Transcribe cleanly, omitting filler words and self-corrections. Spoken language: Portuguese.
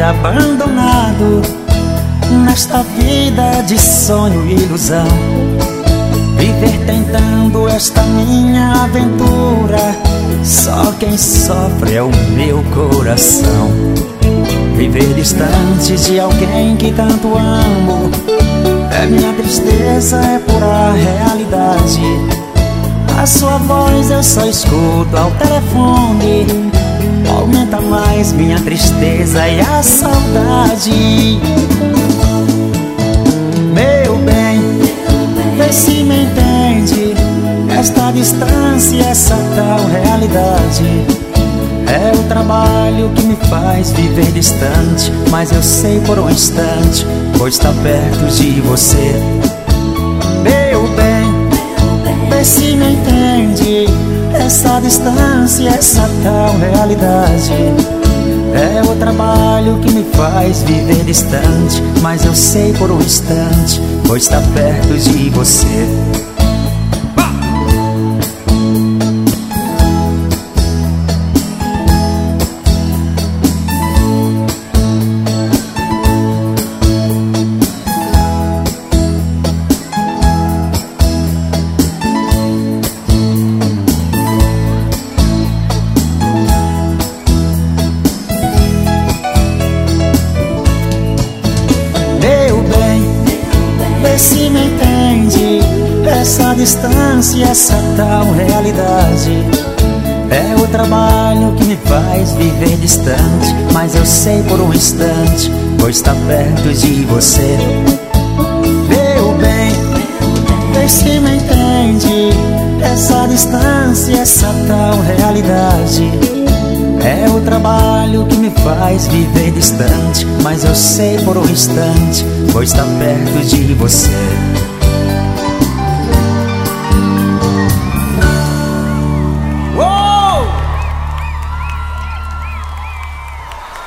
abandonado nesta vida de sonho e ilusão. Viver tentando esta minha aventura, só quem sofre é o meu coração. Viver distante de alguém que tanto amo, é minha tristeza, é pura realidade. A sua voz eu só escuto ao telefone, aumenta mais minha tristeza e a saudade. Meu bem, vê se me entende, esta distância, essa tal realidade. É o trabalho que me faz viver distante, mas eu sei por um instante vou estar perto de você. Meu bem, vê se me entende, essa distância, essa tal realidade. É o trabalho que me faz viver distante, mas eu sei por um instante vou estar perto de você. Vê se me entende, essa distância, essa tal realidade. É o trabalho que me faz viver distante, mas eu sei por um instante vou estar perto de você. Meu bem, vê se me entende, essa distância, essa tal realidade. É o trabalho que me faz viver distante, mas eu sei por um instante vou estar perto de você.